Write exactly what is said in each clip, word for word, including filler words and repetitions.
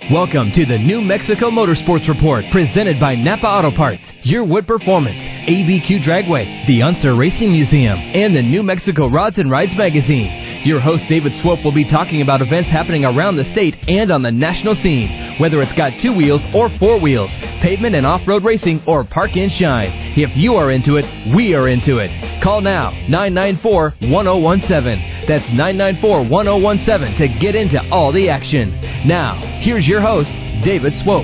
Welcome to the New Mexico Motorsports Report, presented by Napa Auto Parts, Your Wood Performance, A B Q Dragway, the Unser Racing Museum, and the New Mexico Rods and Rides magazine. Your host, David Swope, will be talking about events happening around the state and on the national scene, whether it's got two wheels or four wheels, pavement and off-road racing, or park and shine. If you are into it, we are into it. Call now, nine nine four, one oh one seven. That's nine nine four, one oh one seven to get into all the action. Now, here's your host, David Swope.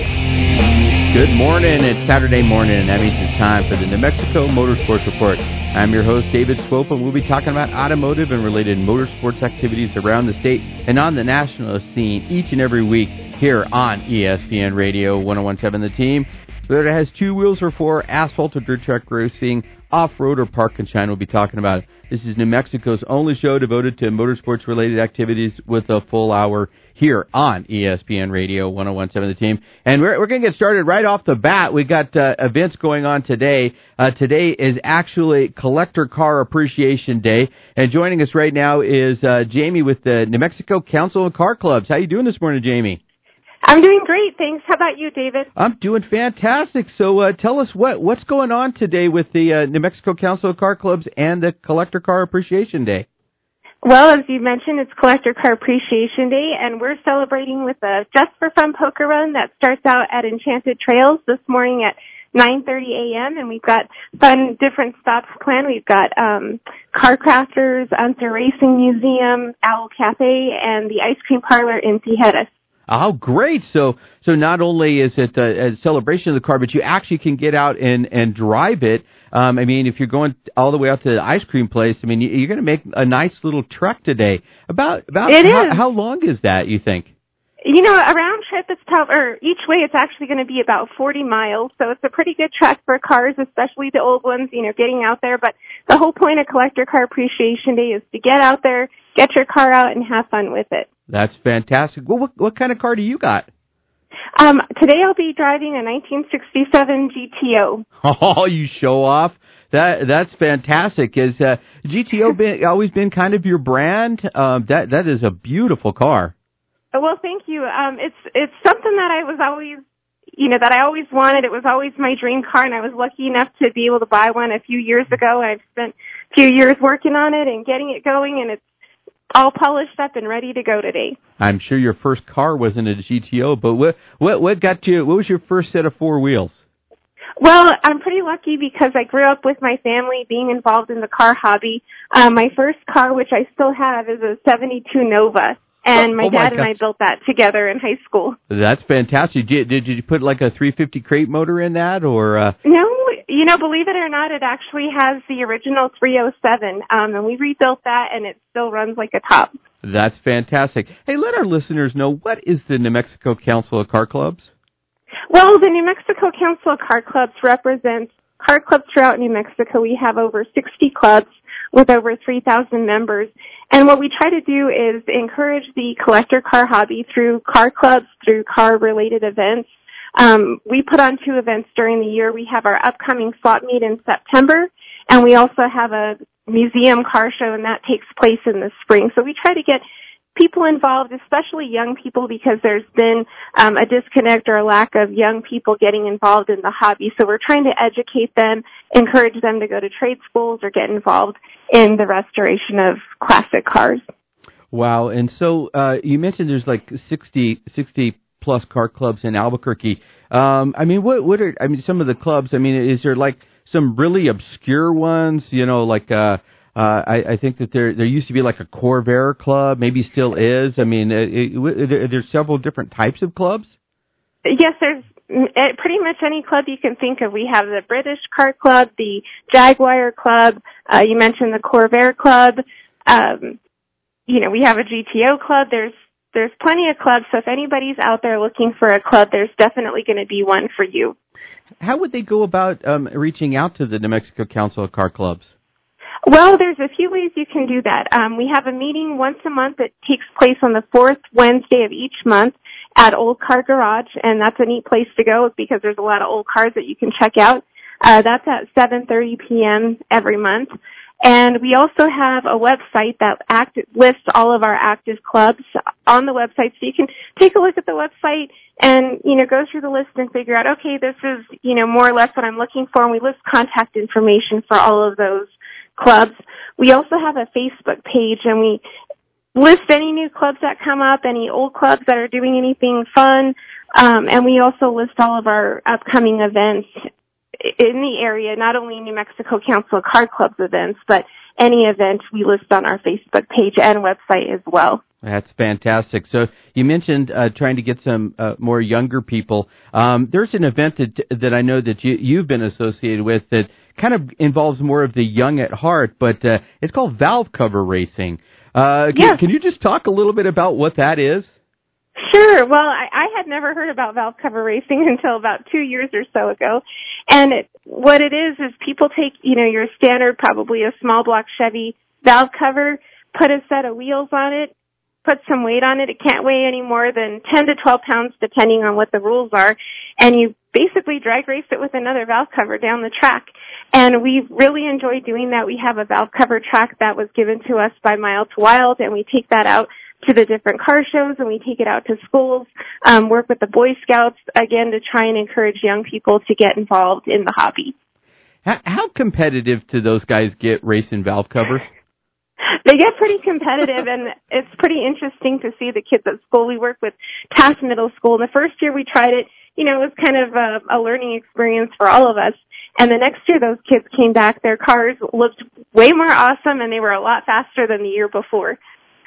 Good morning. It's Saturday morning, and that means it's time for the New Mexico Motorsports Report. I'm your host, David Swope, and we'll be talking about automotive and related motorsports activities around the state and on the national scene each and every week here on E S P N Radio one oh one seven The Team. Whether it has two wheels or four, asphalt or dirt track racing, off-road or park and shine, we'll be talking about it. This is New Mexico's only show devoted to motorsports-related activities with a full hour here on E S P N Radio one oh one seven The Team. And we're, we're going to get started right off the bat. We've got uh, events going on today. Uh, today is actually Collector Car Appreciation Day. And joining us right now is uh, Jamie with the New Mexico Council of Car Clubs. How you doing this morning, Jamie? I'm doing great, thanks. How about you, David? I'm doing fantastic. So uh, tell us what, what's going on today with the uh, New Mexico Council of Car Clubs and the Collector Car Appreciation Day. Well, as you mentioned, it's Collector Car Appreciation Day, and we're celebrating with a Just for Fun poker run that starts out at Enchanted Trails this morning at nine thirty a.m., and we've got fun, different stops planned. We've got um, Car Crafters, Unser Racing Museum, Owl Cafe, and the Ice Cream Parlor in Tijeras. Oh, great. So so not only is it a, a celebration of the car, but you actually can get out and, and drive it. Um, I mean, if you're going all the way out to the ice cream place, I mean, you're going to make a nice little trek today. About about it how, is. how long is that, you think? You know, a round trip, it's tough, or each way it's actually going to be about forty miles, so it's a pretty good trek for cars, especially the old ones, you know, getting out there. But the whole point of Collector Car Appreciation Day is to get out there, get your car out, and have fun with it. That's fantastic. Well, what, what kind of car do you got? Um, today I'll be driving a nineteen sixty-seven G T O. Oh, you show off. That that's fantastic. Has uh, G T O been, always been kind of your brand? Um, that that is a beautiful car. Well, thank you. Um, it's it's something that I was always, you know, that I always wanted. It was always my dream car, and I was lucky enough to be able to buy one a few years ago. I've spent a few years working on it and getting it going, and it's all polished up and ready to go today. I'm sure your first car wasn't a G T O, but what what what got you? What was your first set of four wheels? Well, I'm pretty lucky because I grew up with my family being involved in the car hobby. Um, my first car, which I still have, is a seventy-two Nova. And my oh, oh dad my and I built that together in high school. That's fantastic. Did, did you put like a three fifty crate motor in that, or? Uh... No, you know, believe it or not, it actually has the original three oh seven, um, and we rebuilt that, and it still runs like a top. That's fantastic. Hey, let our listeners know, what is the New Mexico Council of Car Clubs? Well, the New Mexico Council of Car Clubs represents car clubs throughout New Mexico. We have over sixty clubs with over three thousand members. And what we try to do is encourage the collector car hobby through car clubs, through car-related events. Um, we put on two events during the year. We have our upcoming swap meet in September, and we also have a museum car show, and that takes place in the spring. So we try to get people involved, especially young people, because there's been um, a disconnect or a lack of young people getting involved in the hobby. So we're trying to educate them, encourage them to go to trade schools or get involved in the restoration of classic cars. Wow. And so uh, you mentioned there's like sixty, sixty plus car clubs in Albuquerque. Um, I mean, what, what are, I mean, some of the clubs, I mean, is there like some really obscure ones, you know, like, uh, uh, I, I think that there, there used to be like a Corvair club, maybe still is. I mean, it, it, it, there's several different types of clubs. Yes, there's pretty much any club you can think of. We have the British Car Club, the Jaguar Club. Uh, you mentioned the Corvair Club. Um, you know, we have a G T O club. There's there's plenty of clubs. So if anybody's out there looking for a club, there's definitely going to be one for you. How would they go about um, reaching out to the New Mexico Council of Car Clubs? Well, there's a few ways you can do that. Um, we have a meeting once a month that takes place on the fourth Wednesday of each month at Old Car Garage, and that's a neat place to go because there's a lot of old cars that you can check out. Uh, that's at seven thirty p.m. every month. And we also have a website that act- lists all of our active clubs on the website. So you can take a look at the website and, you know, go through the list and figure out, okay, this is, you know, more or less what I'm looking for. And we list contact information for all of those clubs. We also have a Facebook page, and we list any new clubs that come up, any old clubs that are doing anything fun. Um, and we also list all of our upcoming events in the area, not only New Mexico Council of Card Clubs events, but any event we list on our Facebook page and website as well. That's fantastic. So you mentioned uh, trying to get some uh, more younger people. Um, there's an event that that I know that you, you've been associated with that kind of involves more of the young at heart, but uh, it's called valve cover racing. Uh, can, yes. can you just talk a little bit about what that is? Sure. Well, I, I had never heard about valve cover racing until about two years or so ago. And it, what it is is people take, you know, your standard, probably a small block Chevy valve cover, put a set of wheels on it, put some weight on it. It can't weigh any more than ten to twelve pounds depending on what the rules are. And you basically drag race it with another valve cover down the track. And we really enjoy doing that. We have a valve cover track that was given to us by Mile to Wild, and we take that out to the different car shows, and we take it out to schools, um, work with the Boy Scouts, again, to try and encourage young people to get involved in the hobby. How, how competitive do those guys get racing valve covers? They get pretty competitive, and it's pretty interesting to see the kids at school. We work with Taft Middle School. The first year we tried it, you know, it was kind of a, a learning experience for all of us. And the next year those kids came back. Their cars looked way more awesome, and they were a lot faster than the year before.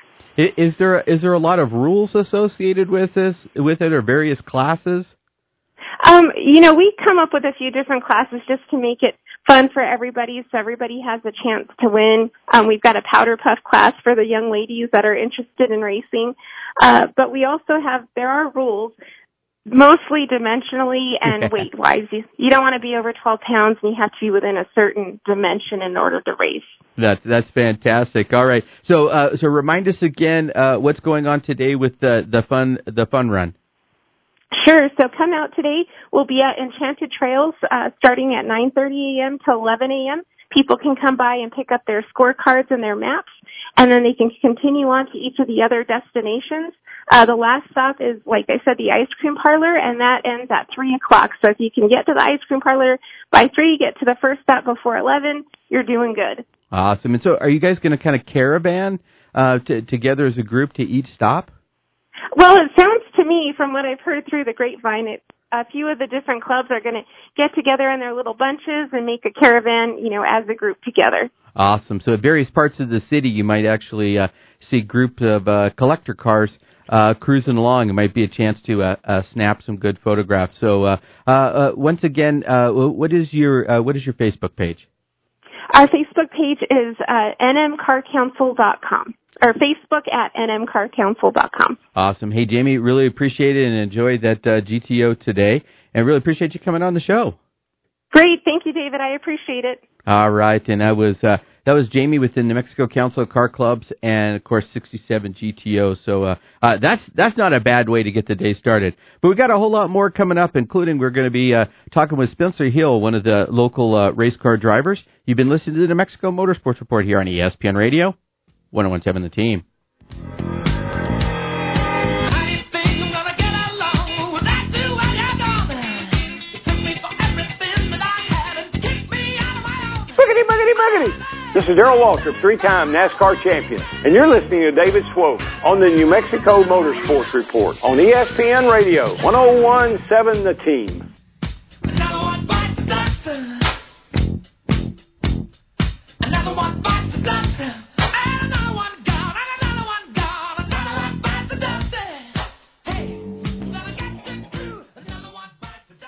Is there is there a lot of rules associated with this, with it, or various classes? Um, you know, we come up with a few different classes just to make it fun for everybody, so everybody has a chance to win. Um, we've got a powder puff class for the young ladies that are interested in racing. Uh, but we also have, there are rules, mostly dimensionally and yeah. weight-wise. You, you don't want to be over twelve pounds, and you have to be within a certain dimension in order to race. That, that's fantastic. All right. So, uh, so remind us again, uh, what's going on today with the, the fun, the fun run. Sure. So come out today. We'll be at Enchanted Trails, uh, starting at nine thirty a.m. to eleven a.m. People can come by and pick up their scorecards and their maps, and then they can continue on to each of the other destinations. Uh, the last stop is, like I said, the ice cream parlor, and that ends at three o'clock. So if you can get to the ice cream parlor by three, get to the first stop before eleven, you're doing good. Awesome. And so are you guys going to kind of caravan uh, t- together as a group to each stop? Well, it sounds to me, from what I've heard through the grapevine, it, a few of the different clubs are going to get together in their little bunches and make a caravan, you know, as a group together. Awesome. So at various parts of the city, you might actually uh, see groups of uh, collector cars uh, cruising along. It might be a chance to uh, uh, snap some good photographs. So uh, uh, uh, once again, uh, what is your uh, what is your Facebook page? Our Facebook page is uh, N M car council dot com, or Facebook at N M car council dot com. Awesome. Hey, Jamie, really appreciate it and enjoyed that uh, G T O today, and really appreciate you coming on the show. Great. Thank you, David. I appreciate it. All right. And that was uh, that was Jamie with the New Mexico Council of Car Clubs and, of course, sixty-seven G T O. So uh, uh, that's that's not a bad way to get the day started. But we got a whole lot more coming up, including we're going to be uh, talking with Spencer Hill, one of the local uh, race car drivers. You've been listening to the New Mexico Motorsports Report here on E S P N Radio, one oh one point seven The Team. Boogity, boogity, boogity. This is Darrell Waltrip, three-time NASCAR champion, and you're listening to David Swope on the New Mexico Motorsports Report on E S P N Radio, one oh one point seven The Team. Another one bites the dust. Another one bites the dust. And another one gone. And another one gone. Another one bites the dust. Hey, gonna get you through. Another one bites the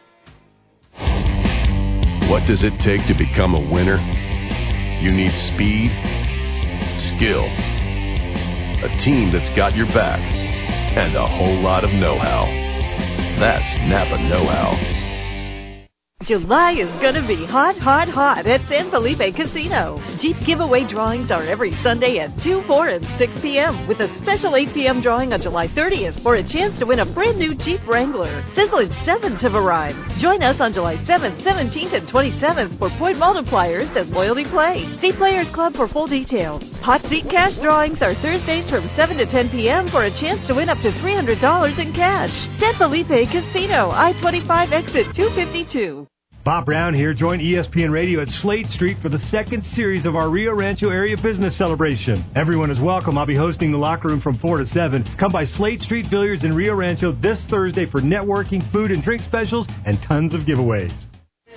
dust. What does it take to become a winner? You need speed, skill, a team that's got your back, and a whole lot of know-how. That's Napa Know-How. July is gonna be hot, hot, hot at San Felipe Casino. Jeep giveaway drawings are every Sunday at two, four, and six p.m. with a special eight p.m. drawing on July thirtieth for a chance to win a brand new Jeep Wrangler. Sizzling seven to arrive. Join us on July seventh, seventeenth, and twenty-seventh for point multipliers and loyalty play. See Players Club for full details. Hot seat cash drawings are Thursdays from seven to ten p.m. for a chance to win up to three hundred dollars in cash. San Felipe Casino, I twenty-five exit two fifty-two. Bob Brown here. Join E S P N Radio at Slade Street for the second series of our Rio Rancho Area Business Celebration. Everyone is welcome. I'll be hosting the locker room from four to seven. Come by Slade Street Billiards in Rio Rancho this Thursday for networking, food and drink specials, and tons of giveaways.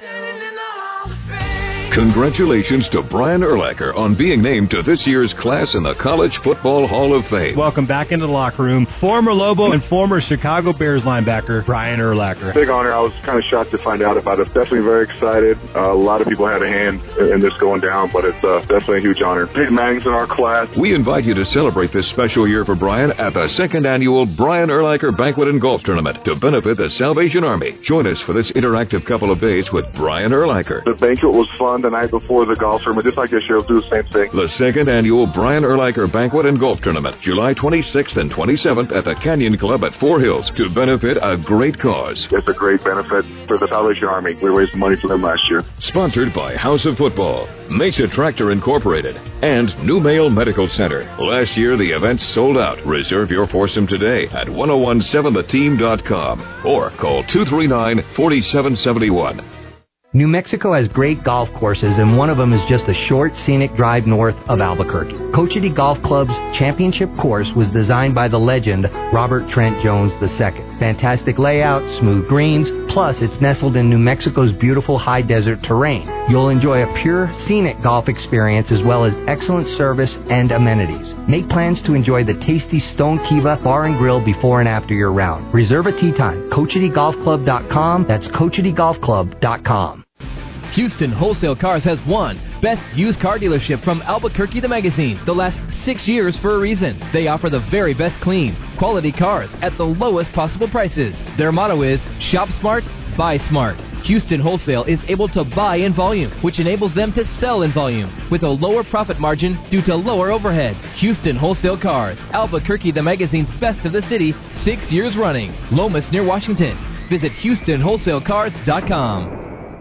Congratulations to Brian Urlacher on being named to this year's class in the College Football Hall of Fame. Welcome back into the locker room. Former Lobo and former Chicago Bears linebacker, Brian Urlacher. Big honor. I was kind of shocked to find out about it. Definitely very excited. Uh, a lot of people had a hand in this going down, but it's uh, definitely a huge honor. Peyton Manning's in our class. We invite you to celebrate this special year for Brian at the second annual Brian Urlacher Banquet and Golf Tournament to benefit the Salvation Army. Join us for this interactive couple of days with Brian Urlacher. The banquet was fun the night before the golf tournament. Just like this year, we'll do the same thing. The second annual Brian Urlacher Banquet and Golf Tournament, July twenty-sixth and twenty-seventh at the Canyon Club at Four Hills to benefit a great cause. It's a great benefit for the Salvation Army. We raised money for them last year. Sponsored by House of Football, Mesa Tractor Incorporated, and New Mail Medical Center. Last year, the event sold out. Reserve your foursome today at ten seventeen the team dot com or call two three nine, four seven seven one. New Mexico has great golf courses, and one of them is just a short, scenic drive north of Albuquerque. Cochiti Golf Club's championship course was designed by the legend Robert Trent Jones the Second. Fantastic layout, smooth greens, plus it's nestled in New Mexico's beautiful high desert terrain. You'll enjoy a pure, scenic golf experience as well as excellent service and amenities. Make plans to enjoy the tasty Stone Kiva Bar and Grill before and after your round. Reserve a tee time. Cochiti Golf Club dot com. That's Cochiti Golf Club dot com. Houston Wholesale Cars has won Best Used Car Dealership from Albuquerque the Magazine the last six years for a reason. They offer the very best clean, quality cars at the lowest possible prices. Their motto is Shop Smart, Buy Smart. Houston Wholesale is able to buy in volume, which enables them to sell in volume with a lower profit margin due to lower overhead. Houston Wholesale Cars, Albuquerque the Magazine's best of the city, six years running. Lomas near Washington. Visit Houston Wholesale Cars dot com.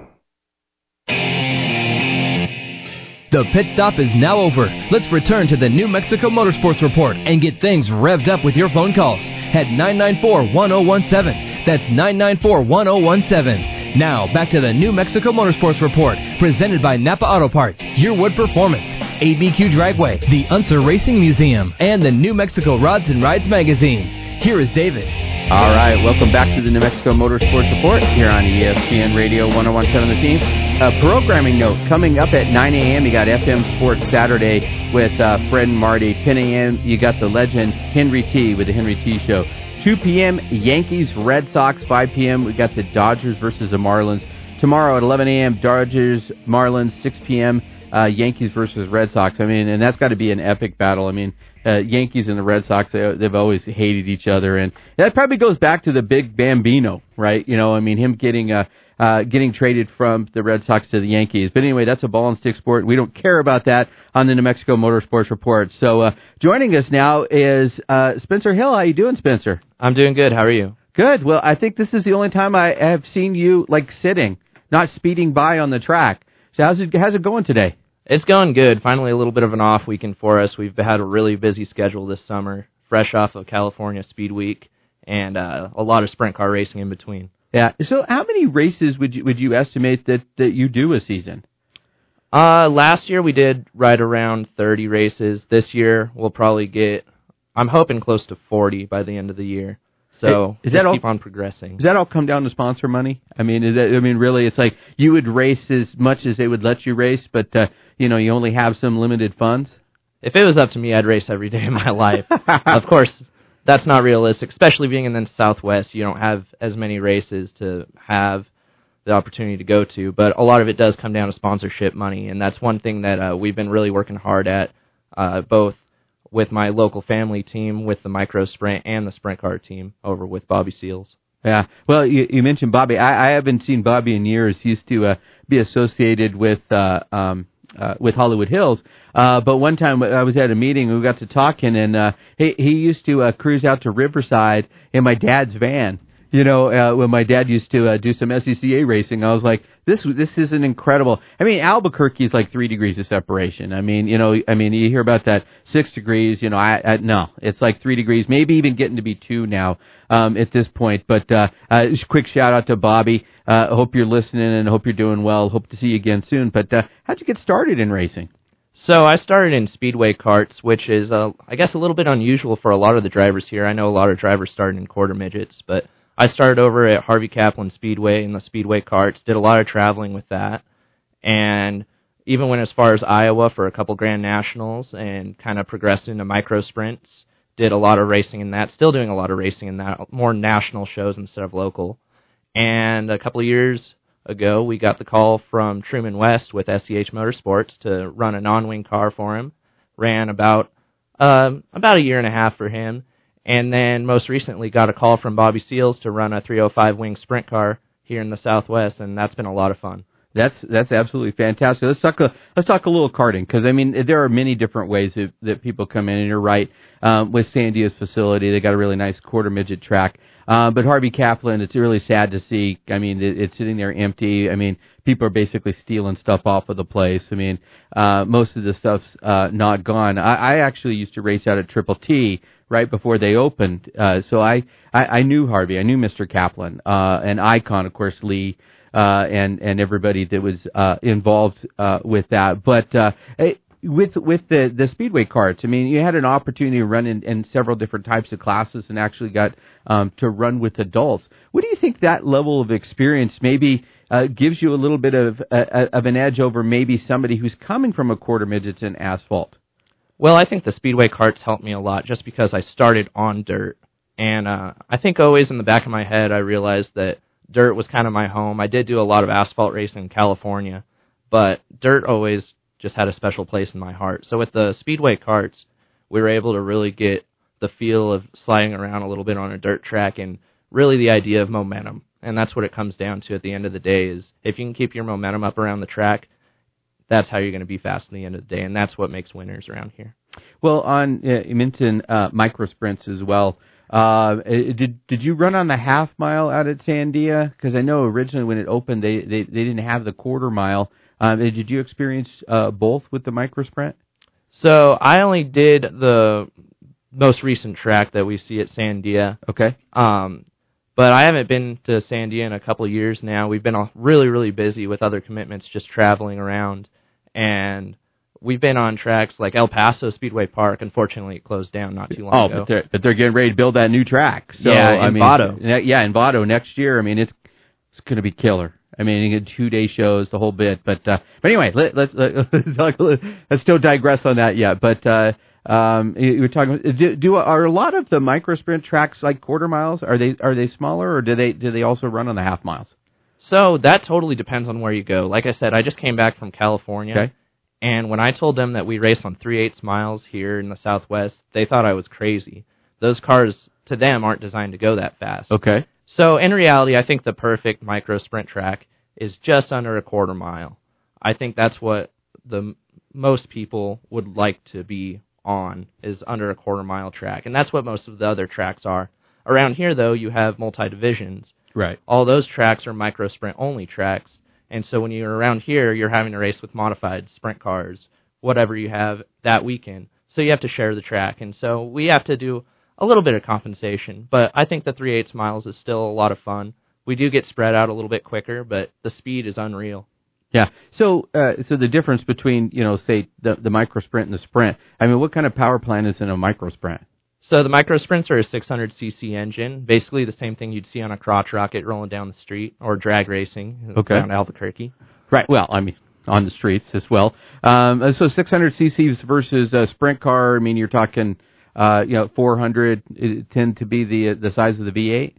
The pit stop is now over. Let's return to the New Mexico Motorsports Report and get things revved up with your phone calls at nine nine four, one oh one seven. That's nine nine four, one oh one seven. Now, back to the New Mexico Motorsports Report, presented by Napa Auto Parts, Yearwood Performance, A B Q Dragway, the Unser Racing Museum, and the New Mexico Rods and Rides Magazine. Here is David. All right, welcome back to the New Mexico Motorsports Report here on E S P N Radio one oh one seven The Team. A programming note, coming up at nine a.m., you got F M Sports Saturday with uh, Fred and Marty. ten a.m., you got the legend Henry T. with the Henry T. Show. two p.m., Yankees, Red Sox. five p.m., we got the Dodgers versus the Marlins. Tomorrow at eleven a.m., Dodgers, Marlins. six p.m., uh, Yankees versus Red Sox. I mean, and that's got to be an epic battle. I mean, uh, Yankees and the Red Sox, they, they've always hated each other. And that probably goes back to the big Bambino, right? You know, I mean, him getting... Uh, Uh, getting traded from the Red Sox to the Yankees. But anyway, that's a ball and stick sport. We don't care about that on the New Mexico Motorsports Report. So uh, joining us now is uh, Spencer Hill. How you doing, Spencer? I'm doing good. How are you? Good. Well, I think this is the only time I have seen you like sitting, not speeding by on the track. So how's it, how's it going today? It's going good. Finally, a little bit of an off weekend for us. We've had a really busy schedule this summer, fresh off of California Speed Week, and uh, a lot of sprint car racing in between. Yeah. So how many races would you would you estimate that, that you do a season? Uh, last year we did right around thirty races. This year we'll probably get, I'm hoping close to forty by the end of the year. So is just that all, keep on progressing. Does that all come down to sponsor money? I mean, is that, I mean, really, it's like you would race as much as they would let you race, but uh, you know, you only have some limited funds. If it was up to me, I'd race every day of my life. Of course. That's not realistic, especially being in the Southwest. You don't have as many races to have the opportunity to go to, but a lot of it does come down to sponsorship money, and that's one thing that uh, we've been really working hard at, uh, both with my local family team, with the Micro Sprint, and the Sprint Car team over with Bobby Seals. Yeah. Well, you, you mentioned Bobby. I, I haven't seen Bobby in years. He used to uh, be associated with uh, um, uh, with Hollywood Hills. Uh, but one time I was at a meeting, we got to talking, and uh, he he used to uh, cruise out to Riverside in my dad's van. You know, uh, when my dad used to uh, do some S C C A racing, I was like, this this is an incredible. I mean, Albuquerque is like three degrees of separation. I mean, you know, I mean, you hear about that six degrees. You know, I, I no, it's like three degrees, maybe even getting to be two now um, at this point. But uh, uh, just quick shout out to Bobby. Uh, hope you're listening and hope you're doing well. Hope to see you again soon. But uh, how'd you get started in racing? So I started in speedway karts, which is, uh, I guess, a little bit unusual for a lot of the drivers here. I know a lot of drivers started in quarter midgets, but I started over at Harvey Kaplan Speedway in the speedway karts, did a lot of traveling with that, and even went as far as Iowa for a couple Grand Nationals and kind of progressed into micro sprints, did a lot of racing in that, still doing a lot of racing in that, more national shows instead of local. And a couple of years ago, we got the call from Truman West with S C H Motorsports to run a non-wing car for him. Ran about um, about a year and a half for him. And then most recently got a call from Bobby Seals to run a three oh five wing sprint car here in the Southwest, and that's been a lot of fun. That's that's absolutely fantastic. Let's talk a let's talk a little karting, because I mean there are many different ways that, that people come in, and you're right. Um, with Sandia's facility, they got a really nice quarter midget track. Uh, but Harvey Kaplan, it's really sad to see. I mean, it, it's sitting there empty. I mean, people are basically stealing stuff off of the place. I mean, uh, most of the stuff's uh, not gone. I, I actually used to race out at Triple T right before they opened, uh, so I, I I knew Harvey. I knew Mister Kaplan, uh, and Icon, of course, Lee. Uh, and, and everybody that was, uh, involved, uh, with that. But, uh, with, with the, the speedway karts, I mean, you had an opportunity to run in, in several different types of classes and actually got, um, to run with adults. What do you think that level of experience maybe, uh, gives you a little bit of, uh, of an edge over maybe somebody who's coming from a quarter midgets and asphalt? Well, I think the speedway karts helped me a lot just because I started on dirt. And, uh, I think always in the back of my head, I realized that dirt was kind of my home. I did do a lot of asphalt racing in California, but dirt always just had a special place in my heart. So with the speedway karts, we were able to really get the feel of sliding around a little bit on a dirt track and really the idea of momentum. And that's what it comes down to at the end of the day is if you can keep your momentum up around the track, that's how you're going to be fast at the end of the day, and that's what makes winners around here. Well, on uh, you mentioned uh, micro sprints as well. Uh, did did you run on the half mile out at Sandia? Because I know originally when it opened, they, they, they didn't have the quarter mile. Um, did you experience uh, both with the micro sprint? So I only did the most recent track that we see at Sandia. Okay. Um, but I haven't been to Sandia in a couple of years now. We've been really, really busy with other commitments, just traveling around, and we've been on tracks like El Paso Speedway Park. Unfortunately, it closed down not too long oh, ago. Oh, but they're, but they're getting ready to build that new track. So, yeah, in I mean, Vado. Yeah, in Vado next year. I mean, it's it's going to be killer. I mean, you get two-day shows, the whole bit. But uh, but anyway, let, let's let, let's, talk, let's still digress on that yet. But uh, um, you were talking. Do, do are a lot of the micro sprint tracks like quarter miles? Are they are they smaller, or do they do they also run on the half miles? So that totally depends on where you go. Like I said, I just came back from California. Okay. And when I told them that we race on three-eighths miles here in the Southwest, they thought I was crazy. Those cars, to them, aren't designed to go that fast. Okay. So in reality, I think the perfect micro sprint track is just under a quarter mile. I think that's what the most people would like to be on, is under a quarter mile track. And that's what most of the other tracks are. Around here, though, you have multi-divisions. Right. All those tracks are micro sprint only tracks. And so when you're around here, you're having to race with modified sprint cars, whatever you have that weekend. So you have to share the track. And so we have to do a little bit of compensation. But I think the three-eighths miles is still a lot of fun. We do get spread out a little bit quicker, but the speed is unreal. Yeah. So uh, so the difference between, you know, say, the, the micro sprint and the sprint, I mean, what kind of power plant is in a micro sprint? So the micro sprints are a six hundred c c engine, basically the same thing you'd see on a crotch rocket rolling down the street, or drag racing okay. around Albuquerque. Right. Well, I mean, on the streets as well. Um, so six hundred c c versus a sprint car. I mean, you're talking, uh, you know, four hundred tend to be the the size of the V eight.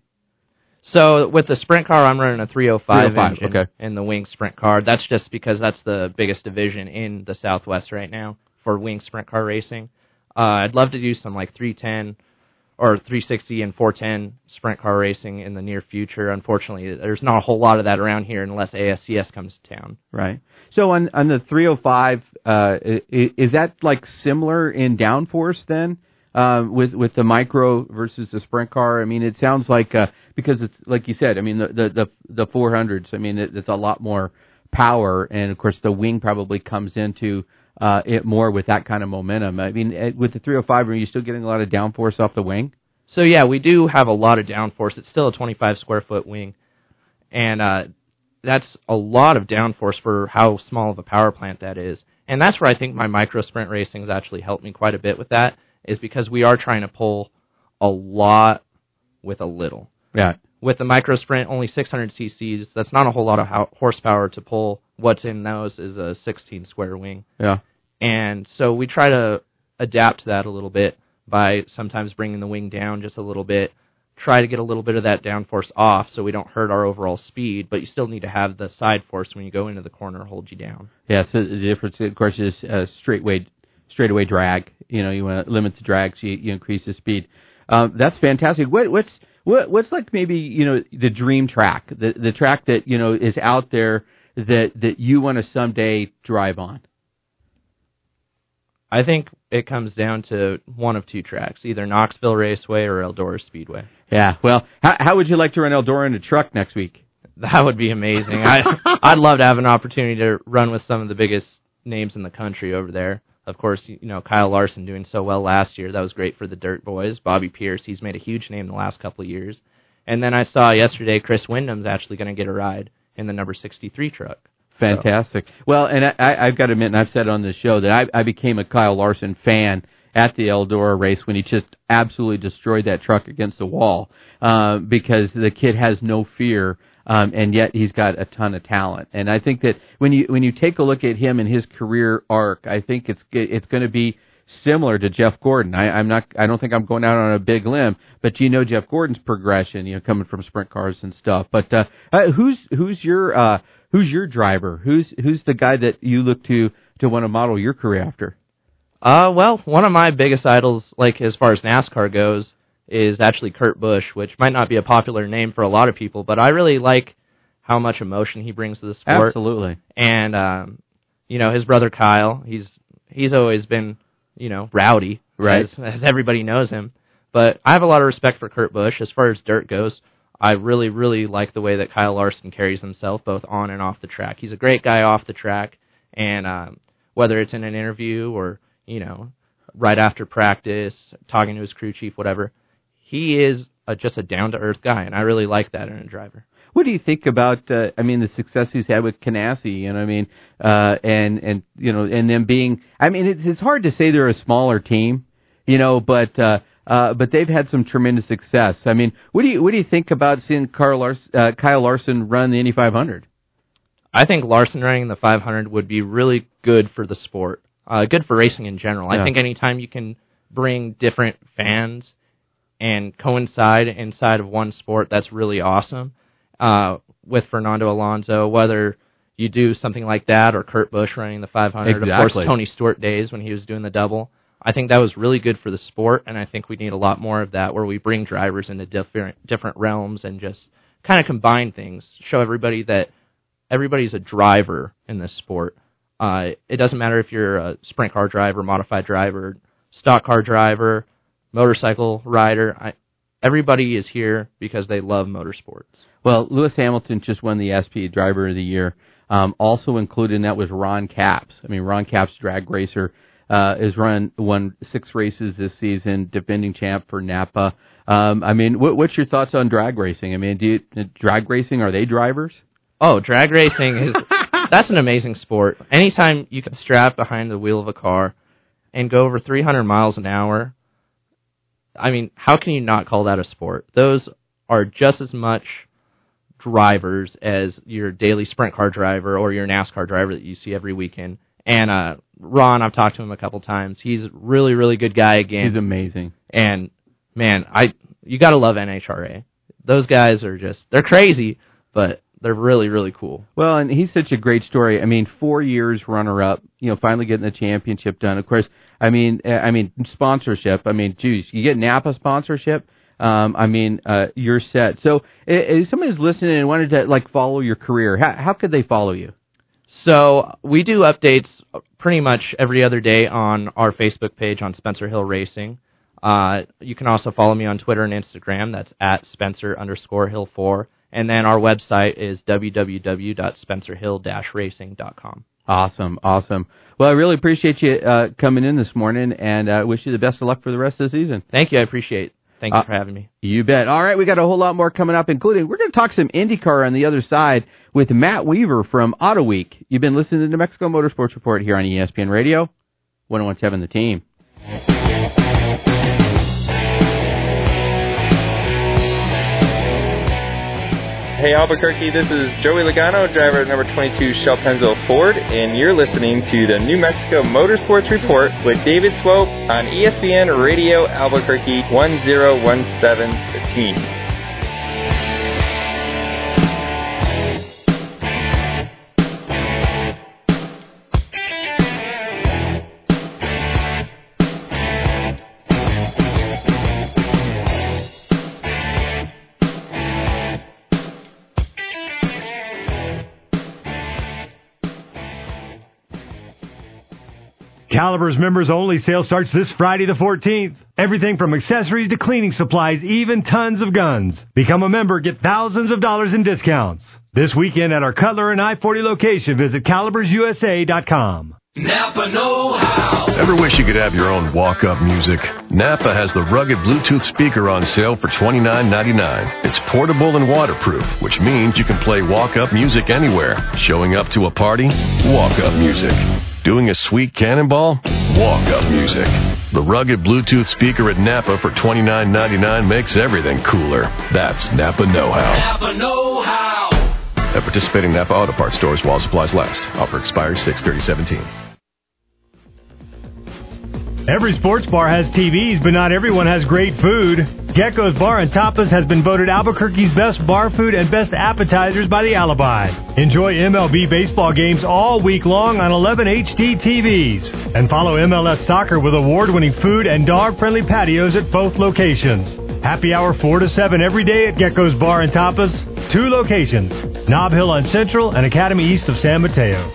So with the sprint car, I'm running a three oh five, three oh five engine okay. in the wing sprint car. That's just because that's the biggest division in the Southwest right now for wing sprint car racing. Uh, I'd love to do some like three ten or three sixty and four ten sprint car racing in the near future. Unfortunately, there's not a whole lot of that around here unless A S C S comes to town. Right. So on on the three oh five, uh, is, is that like similar in downforce then? Uh, with with the micro versus the sprint car, I mean, it sounds like uh, because it's like you said. I mean, the the the, the four hundreds. I mean, it, it's a lot more power, and of course, the wing probably comes into uh, it more with that kind of momentum. I mean, with the three oh five, are you still getting a lot of downforce off the wing? So yeah, we do have a lot of downforce. It's still a twenty-five square foot wing, and uh, that's a lot of downforce for how small of a power plant that is. And that's where I think my micro sprint racing has actually helped me quite a bit with that. Is because we are trying to pull a lot with a little. Yeah. With the micro sprint, only six hundred cc's. That's not a whole lot of ho- horsepower to pull. What's in those is a sixteen square wing. Yeah. And so we try to adapt to that a little bit by sometimes bringing the wing down just a little bit. Try to get a little bit of that downforce off so we don't hurt our overall speed, but you still need to have the side force when you go into the corner hold you down. Yeah, so the difference, of course, is uh, straightaway straightaway drag. You know, you want to limit the drag, so you, you increase the speed. Um, that's fantastic. What, what's what, what's like maybe, you know, the dream track, the the track that, you know, is out there that that you want to someday drive on? I think it comes down to one of two tracks, either Knoxville Raceway or Eldora Speedway. Yeah, well, how, how would you like to run Eldora in a truck next week? That would be amazing. I, I'd love to have an opportunity to run with some of the biggest names in the country over there. Of course, you know, Kyle Larson doing so well last year. That was great for the Dirt Boys. Bobby Pierce, he's made a huge name the last couple of years. And then I saw yesterday Chris Wyndham's actually going to get a ride in the number sixty-three truck. Fantastic. So. Well, and I, I've got to admit, and I've said on the show, that I, I became a Kyle Larson fan at the Eldora race when he just absolutely destroyed that truck against the wall uh, because the kid has no fear. Um, and yet he's got a ton of talent. And I think that when you when you take a look at him and his career arc, I think it's it's going to be similar to Jeff Gordon. I, I'm not. I don't think I'm going out on a big limb, but you know Jeff Gordon's progression, you know, coming from sprint cars and stuff. But uh, uh, who's who's your uh, who's your driver? Who's who's the guy that you look to to want to model your career after? Uh, well, one of my biggest idols, like as far as NASCAR goes, is actually Kurt Busch, which might not be a popular name for a lot of people, but I really like how much emotion he brings to the sport. Absolutely. And, um, you know, his brother Kyle, he's he's always been, you know, rowdy, right? As, as everybody knows him. But I have a lot of respect for Kurt Busch. As far as dirt goes, I really, really like the way that Kyle Larson carries himself, both on and off the track. He's a great guy off the track, and um, whether it's in an interview or, you know, right after practice, talking to his crew chief, whatever, he is a, just a down-to-earth guy, and I really like that in a driver. What do you think about, uh, I mean, the success he's had with Canassi, you know, I mean, uh, and, and, you know, and them being, I mean, it's, it's hard to say they're a smaller team, you know, but, uh, uh, but they've had some tremendous success. I mean, what do you, what do you think about seeing Kyle Larson, uh, Kyle Larson run the Indy five hundred? I think Larson running the five hundred would be really good for the sport, uh, good for racing in general. Yeah. I think anytime you can bring different fans and coincide inside of one sport, that's really awesome. Uh, with Fernando Alonso, whether you do something like that or Kurt Busch running the five hundred, exactly. Of course, Tony Stewart days when he was doing the double. I think that was really good for the sport, and I think we need a lot more of that where we bring drivers into different different realms and just kind of combine things, show everybody that everybody's a driver in this sport. Uh, it doesn't matter if you're a sprint car driver, modified driver, stock car driver, motorcycle rider. I, everybody is here because they love motorsports. Well, Lewis Hamilton just won the S P Driver of the Year. Um, also included in that was Ron Capps. I mean, Ron Capps, drag racer, uh, has run won six races this season, defending champ for Napa. Um, I mean, what, what's your thoughts on drag racing? I mean, do you, drag racing, are they drivers? Oh, drag racing is that's an amazing sport. Anytime you can strap behind the wheel of a car and go over three hundred miles an hour, I mean, how can you not call that a sport? Those are just as much drivers as your daily sprint car driver or your NASCAR driver that you see every weekend. And uh, Ron, I've talked to him a couple times. He's a really, really good guy again. He's amazing. And, man, I you got to love N H R A. Those guys are just, they're crazy, but they're really, really cool. Well, and he's such a great story. I mean, four years runner-up you know, finally getting the championship done. Of course, I mean, uh, I mean, sponsorship. I mean, geez, you get Napa sponsorship. Um, I mean, uh, you're set. So, if somebody's listening and wanted to like follow your career, how, how could they follow you? So we do updates pretty much every other day on our Facebook page on Spencer Hill Racing. Uh, you can also follow me on Twitter and Instagram. That's at Spencer underscore Hill four. And then our website is w w w dot spencer hill dash racing dot com. Awesome, awesome. Well, I really appreciate you uh, coming in this morning, and I uh, wish you the best of luck for the rest of the season. Thank you. I appreciate it. Thank you uh, for having me. You bet. All right, we got a whole lot more coming up, including we're going to talk some IndyCar on the other side with Matt Weaver from Auto Week. You've been listening to the New Mexico Motorsports Report here on E S P N Radio, one oh one seven The Team. Hey Albuquerque, this is Joey Logano, driver of number twenty-two Shell Pennzoil Ford, and you're listening to the New Mexico Motorsports Report with David Swope on E S P N Radio Albuquerque one oh one seven The Team. Caliber's members only sale starts this Friday the fourteenth. Everything from accessories to cleaning supplies, even tons of guns. Become a member, get thousands of dollars in discounts. This weekend at our Cutler and I forty location, visit calibers u s a dot com. Napa know-how. Ever wish you could have your own walk-up music? Napa has the rugged Bluetooth speaker on sale for twenty-nine ninety-nine. It's portable and waterproof, which means you can play walk-up music anywhere. Showing up to a party? Walk-up music. Doing a sweet cannonball? Walk-up music. The rugged Bluetooth speaker at Napa for twenty-nine ninety-nine makes everything cooler. That's Napa know-how. Napa know-how. At participating Napa Auto Parts stores while supplies last. Offer expires six thirty seventeen. Every sports bar has T Vs, but not everyone has great food. Gecko's Bar and Tapas has been voted Albuquerque's best bar food and best appetizers by the Alibi. Enjoy M L B baseball games all week long on eleven H D T Vs. And follow M L S soccer with award-winning food and dog-friendly patios at both locations. Happy hour four to seven every day at Gecko's Bar and Tapas. Two locations, Nob Hill on Central and Academy east of San Mateo.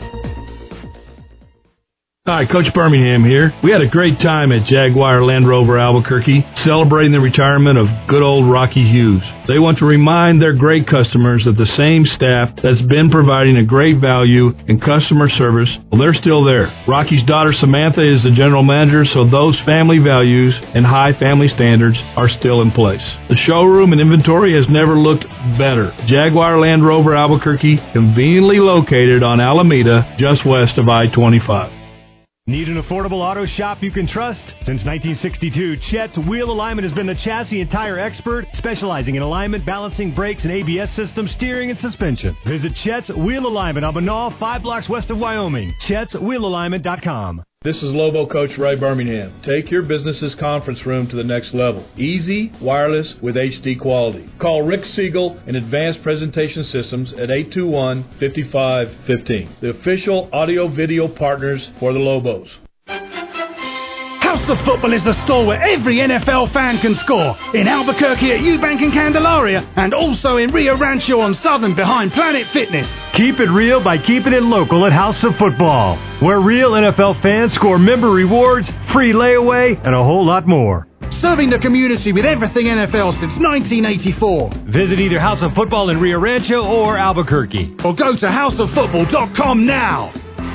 Hi, Coach Birmingham here. We had a great time at Jaguar Land Rover Albuquerque, celebrating the retirement of good old Rocky Hughes. They want to remind their great customers that the same staff that's been providing a great value and customer service, well, they're still there. Rocky's daughter Samantha is the general manager, so those family values and high family standards are still in place. The showroom and inventory has never looked better. Jaguar Land Rover Albuquerque, conveniently located on Alameda, just west of I twenty-five. Need an affordable auto shop you can trust? Since nineteen sixty-two, Chet's Wheel Alignment has been the chassis and tire expert, specializing in alignment, balancing, brakes, and A B S systems, steering, and suspension. Visit Chet's Wheel Alignment on Banal, five blocks west of Wyoming. chets wheel alignment dot com. This is Lobo Coach Ray Birmingham. Take your business's conference room to the next level. Easy, wireless, with H D quality. Call Rick Siegel in Advanced Presentation Systems at eight two one, five five one five. The official audio-video partners for the Lobos. House of Football is the store where every N F L fan can score. In Albuquerque at Eubank and Candelaria, and also in Rio Rancho on Southern behind Planet Fitness. Keep it real by keeping it local at House of Football, where real N F L fans score member rewards, free layaway, and a whole lot more. Serving the community with everything N F L since nineteen eighty-four. Visit either House of Football in Rio Rancho or Albuquerque. Or go to house of football dot com now.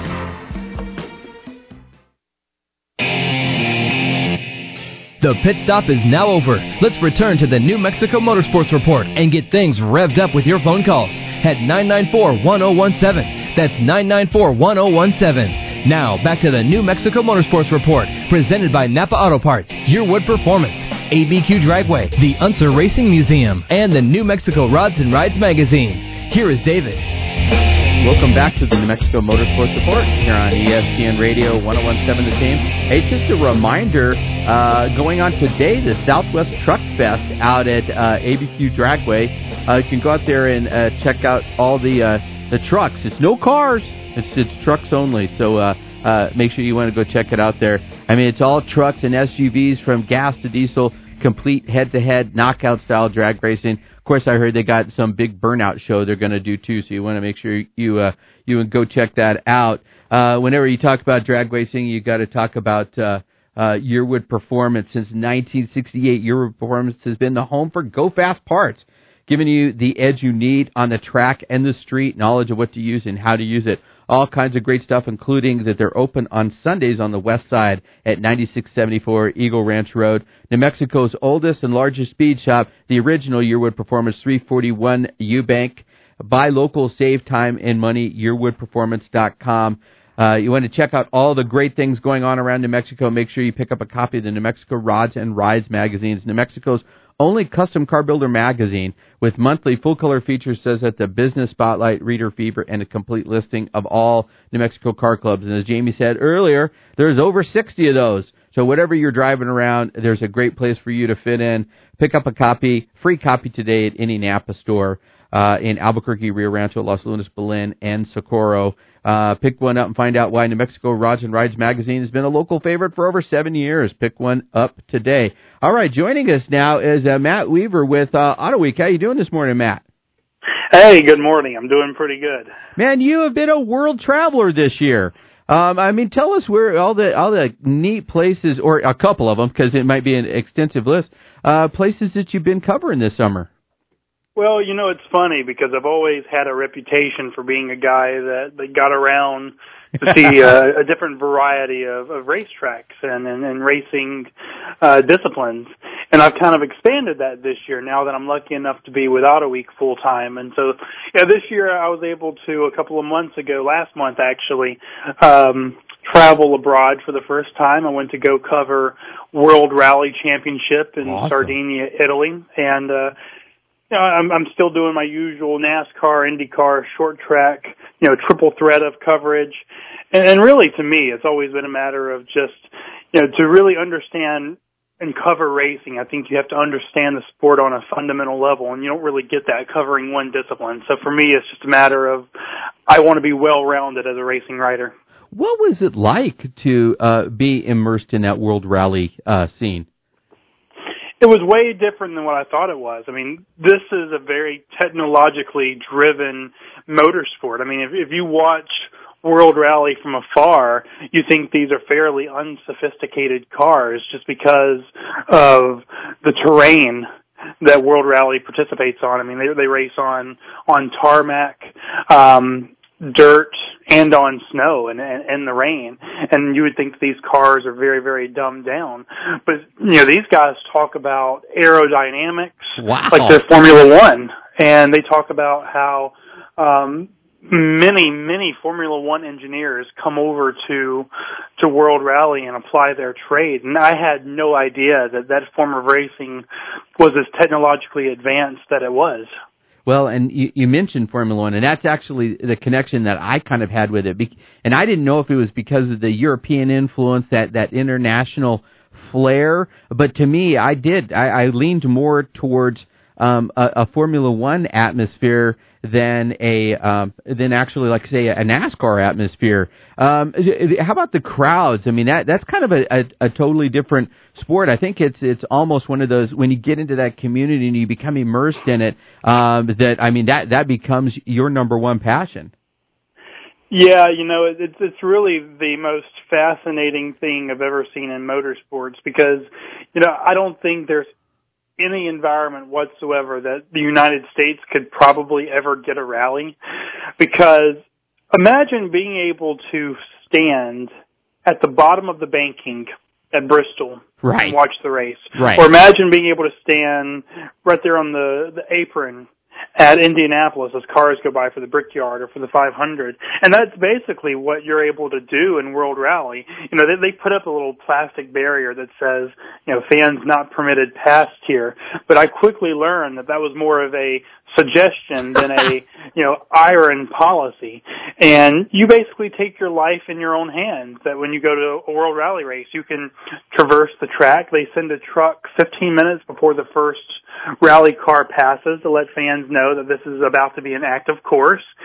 The pit stop is now over. Let's return to the New Mexico Motorsports Report and get things revved up with your phone calls at nine nine four, one oh one seven. That's nine nine four, one oh one seven. Now, back to the New Mexico Motorsports Report, presented by Napa Auto Parts, Yearwood Performance, A B Q Dragway, the Unser Racing Museum, and the New Mexico Rods and Rides magazine. Here is David. Welcome back to the New Mexico Motorsports Report here on E S P N Radio one oh one seven The Team. Hey, just a reminder, uh, going on today, the Southwest Truck Fest out at uh, A B Q Dragway. Uh, you can go out there and uh, check out all the uh, the trucks. It's no cars. It's it's trucks only. So uh, uh, make sure you want to go check it out there. I mean, it's all trucks and S U Vs from gas to diesel, complete head-to-head knockout-style drag racing. Of course, I heard they got some big burnout show they're going to do, too, so you want to make sure you uh, you go check that out. Uh, whenever you talk about drag racing, you got to talk about uh, uh, Yearwood Performance. Since nineteen sixty-eight, Yearwood Performance has been the home for Go Fast parts, giving you the edge you need on the track and the street, knowledge of what to use and how to use it. All kinds of great stuff, including that they're open on Sundays on the west side at ninety-six seventy-four Eagle Ranch Road. New Mexico's oldest and largest speed shop, the original Yearwood Performance, three forty-one Eubank. Buy local, save time and money, yearwood performance dot com. Uh, you want to check out all the great things going on around New Mexico. Make sure you pick up a copy of the New Mexico Rods and Rides magazines. New Mexico's only custom car builder magazine with monthly full-color features, says that the Business Spotlight, Reader Fever, and a complete listing of all New Mexico car clubs. And as Jamie said earlier, there's over sixty of those. So whatever you're driving around, there's a great place for you to fit in. Pick up a copy, free copy today at any Napa store uh, in Albuquerque, Rio Rancho, Los Lunas, Belen, and Socorro. Uh, pick one up and find out why New Mexico Rods and Rides magazine has been a local favorite for over seven years. Pick one up today. All right, joining us now is uh, Matt Weaver with uh, Auto Week. How you doing this morning, Matt? Hey, good morning. I'm doing pretty good. Man, you have been a world traveler this year. Um, I mean, tell us where all the all the neat places, or a couple of them, because it might be an extensive list, uh, places that you've been covering this summer. Well, you know, it's funny because I've always had a reputation for being a guy that, that got around to see uh, a different variety of, of racetracks and, and, and racing uh, disciplines. And I've kind of expanded that this year now that I'm lucky enough to be with Auto Week full time. And so, yeah, this year I was able to, a couple of months ago, last month actually, um, travel abroad for the first time. I went to go cover World Rally Championship in awesome. Sardinia, Italy. And, uh, You know, I'm, I'm still doing my usual NASCAR, IndyCar, short track, you know, triple threat of coverage. And, and really, to me, it's always been a matter of just, you know, to really understand and cover racing, I think you have to understand the sport on a fundamental level, and you don't really get that covering one discipline. So for me, it's just a matter of I want to be well-rounded as a racing writer. What was it like to uh, be immersed in that World Rally uh, scene? It was way different than what I thought it was. I mean, this is a very technologically driven motorsport. I mean, if, if you watch World Rally from afar, you think these are fairly unsophisticated cars just because of the terrain that World Rally participates on. I mean, they, they race on, on tarmac, um, dirt, and on snow and, and, and the rain. And you would think these cars are very, very dumbed down. But, you know, these guys talk about aerodynamics wow. like they're Formula One. And they talk about how um, many, many Formula One engineers come over to to World Rally and apply their trade. And I had no idea that that form of racing was as technologically advanced that it was. Well, and you, you mentioned Formula One, and that's actually the connection that I kind of had with it. Be- and I didn't know if it was because of the European influence, that, that international flair. But to me, I did. I, I leaned more towards um, a, a Formula One atmosphere than a um, than actually, like, say, a NASCAR atmosphere. Um, how about the crowds? I mean, that that's kind of a, a, a totally different sport. I think it's it's almost one of those, when you get into that community and you become immersed in it, um, that, I mean, that, that becomes your number one passion. Yeah, you know, it's it's really the most fascinating thing I've ever seen in motorsports because, you know, I don't think there's any environment whatsoever that the United States could probably ever get a rally, because imagine being able to stand at the bottom of the banking at Bristol right. and watch the race. Right. Or imagine being able to stand right there on the, the apron at Indianapolis as cars go by for the Brickyard or for the five hundred. And that's basically what you're able to do in World Rally. You know, they, they put up a little plastic barrier that says, you know, fans not permitted past here. But I quickly learned that that was more of a suggestion than a, you know, iron policy. And you basically take your life in your own hands, that when you go to a World Rally race, you can traverse the track. They send a truck fifteen minutes before the first rally car passes to let fans know that this is about to be an active course.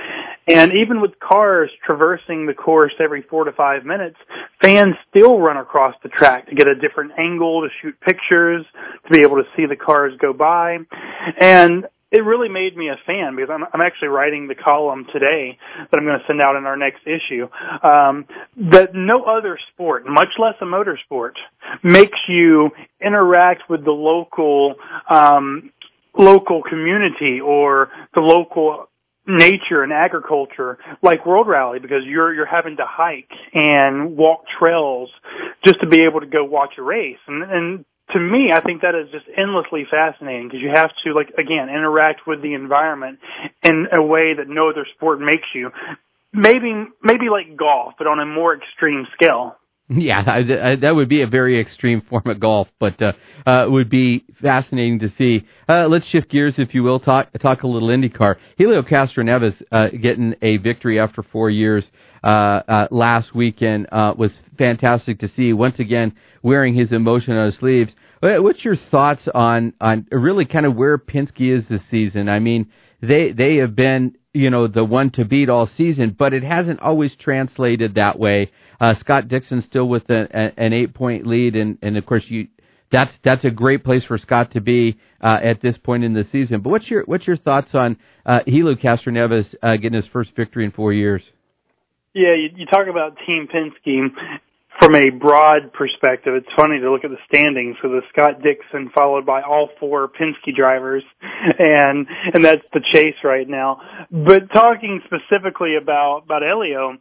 And even with cars traversing the course every four to five minutes, fans still run across the track to get a different angle, to shoot pictures, to be able to see the cars go by. And it really made me a fan because I'm, I'm actually writing the column today that I'm going to send out in our next issue, um, that no other sport, much less a motorsport, makes you interact with the local, um, local community or the local nature and agriculture like World Rally, because you're you're having to hike and walk trails just to be able to go watch a race. And, and to me, I think that is just endlessly fascinating because you have to, like, again, interact with the environment in a way that no other sport makes you. Maybe maybe like golf, but on a more extreme scale. Yeah, I, I, that would be a very extreme form of golf, but uh, uh, it would be fascinating to see. Uh, let's shift gears, if you will, talk talk a little IndyCar. Helio Castroneves uh, getting a victory after four years uh, uh, last weekend uh, was fantastic to see. Once again, wearing his emotion on his sleeves. What's your thoughts on on really kind of where Penske is this season? I mean, they they have been, you know, the one to beat all season, but it hasn't always translated that way. Uh, Scott Dixon still with a, a, an eight-point lead, and, and of course, you that's that's a great place for Scott to be uh, at this point in the season. But what's your what's your thoughts on uh, Helio Castroneves uh, getting his first victory in four years? Yeah, you, you talk about Team Penske from a broad perspective. It's funny to look at the standings for the Scott Dixon followed by all four Penske drivers, and and that's the chase right now. But talking specifically about about Helio,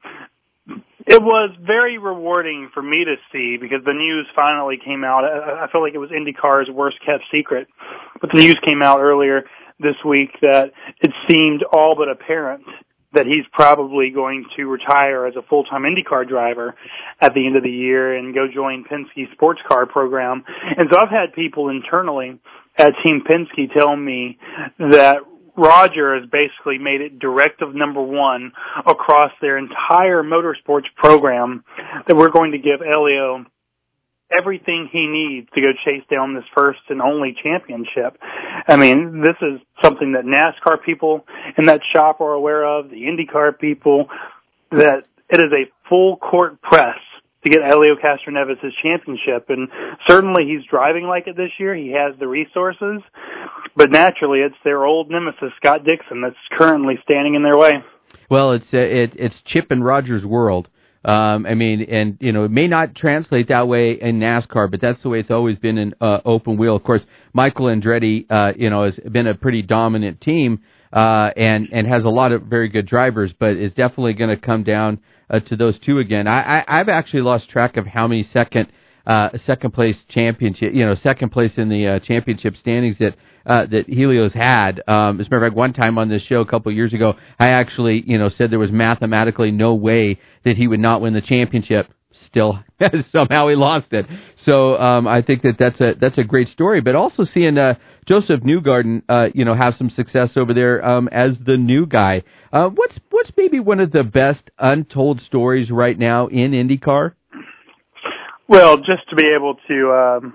it was very rewarding for me to see because the news finally came out. I, I feel like it was IndyCar's worst kept secret, but the news came out earlier this week that it seemed all but apparent that he's probably going to retire as a full-time IndyCar driver at the end of the year and go join Penske's sports car program. And so I've had people internally at Team Penske tell me that Roger has basically made it directive number one across their entire motorsports program that we're going to give Helio everything he needs to go chase down this first and only championship. I mean, this is something that NASCAR people in that shop are aware of, the IndyCar people, that it is a full court press to get Helio Castroneves his championship. And certainly he's driving like it this year. He has the resources. But naturally, it's their old nemesis, Scott Dixon, that's currently standing in their way. Well, it's uh, it, it's Chip and Roger's world. Um, I mean, and, you know, it may not translate that way in NASCAR, but that's the way it's always been in uh, open wheel. Of course, Michael Andretti, uh, you know, has been a pretty dominant team uh, and, and has a lot of very good drivers, but it's definitely going to come down uh, to those two again. I, I, I've actually lost track of how many second uh, second place championship, you know, second place in the uh, championship standings that Uh, that Helio's had. Um, as a matter of fact, one time on this show a couple of years ago, I actually, you know, said there was mathematically no way that he would not win the championship. Still, somehow he lost it. So um, I think that that's a that's a great story. But also seeing uh, Joseph Newgarden, uh, you know, have some success over there um, as the new guy. Uh, what's what's maybe one of the best untold stories right now in IndyCar? Well, just to be able to. Um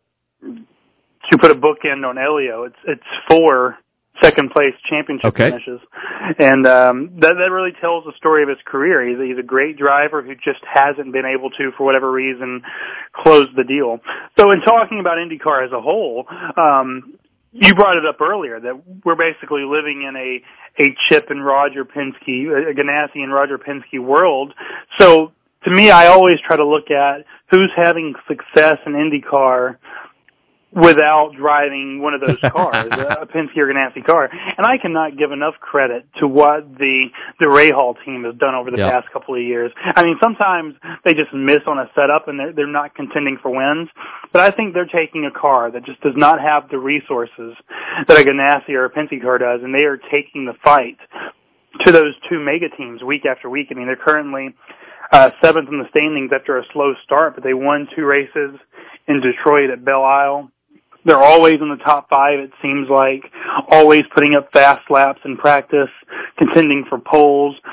To put a bookend on Helio, it's it's four second place championship okay. finishes, and um, that that really tells the story of his career. He's he's a great driver who just hasn't been able to, for whatever reason, close the deal. So, in talking about IndyCar as a whole, um, you brought it up earlier that we're basically living in a a Chip and Roger Penske, a Ganassi and Roger Penske world. So, to me, I always try to look at who's having success in IndyCar without driving one of those cars, a Penske or Ganassi car. And I cannot give enough credit to what the the Rahal team has done over the yeah. past couple of years. I mean, sometimes they just miss on a setup and they're, they're not contending for wins. But I think they're taking a car that just does not have the resources that a Ganassi or a Penske car does, and they are taking the fight to those two mega teams week after week. I mean, they're currently uh, seventh in the standings after a slow start, but they won two races in Detroit at Belle Isle. They're always in the top five, it seems like, always putting up fast laps in practice, contending for poles.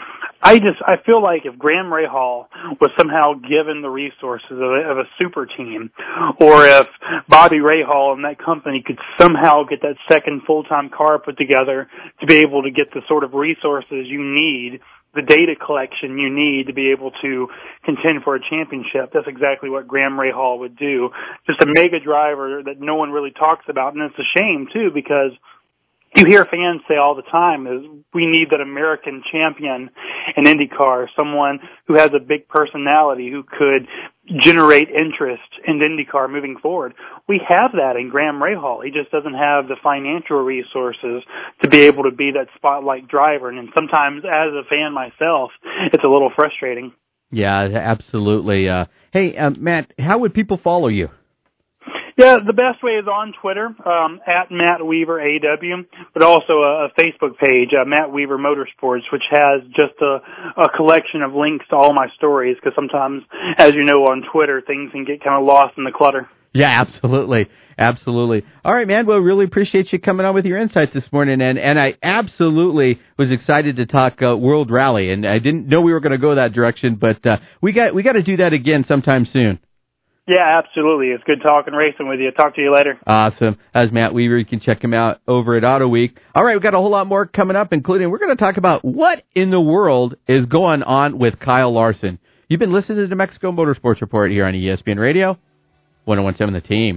I just, I feel like if Graham Rahal was somehow given the resources of a, of a super team, or if Bobby Rahal and that company could somehow get that second full-time car put together to be able to get the sort of resources you need, the data collection you need to be able to contend for a championship, that's exactly what Graham Rahal would do. Just a mega driver that no one really talks about, and it's a shame, too, because you hear fans say all the time is we need that American champion in IndyCar, someone who has a big personality who could generate interest in IndyCar moving forward. We have that in Graham Rahal. He just doesn't have the financial resources to be able to be that spotlight driver. And sometimes, as a fan myself, it's a little frustrating. Yeah, absolutely. Uh, hey, uh, Matt, how would people follow you? Yeah, the best way is on Twitter, um, at Matt Weaver A W, but also a, a Facebook page, uh, Matt Weaver Motorsports, which has just a, a collection of links to all my stories, because sometimes, as you know, on Twitter, things can get kind of lost in the clutter. Yeah, absolutely. Absolutely. All right, man. Well, really appreciate you coming on with your insights this morning. And, and I absolutely was excited to talk uh, World Rally. And I didn't know we were going to go that direction, but uh, we got we got to do that again sometime soon. Yeah, absolutely. It's good talking racing with you. Talk to you later. Awesome. That was Matt Weaver. You can check him out over at Auto Week. All right, we've got a whole lot more coming up, including we're going to talk about what in the world is going on with Kyle Larson. You've been listening to the New Mexico Motorsports Report here on E S P N Radio, one oh one seven The Team.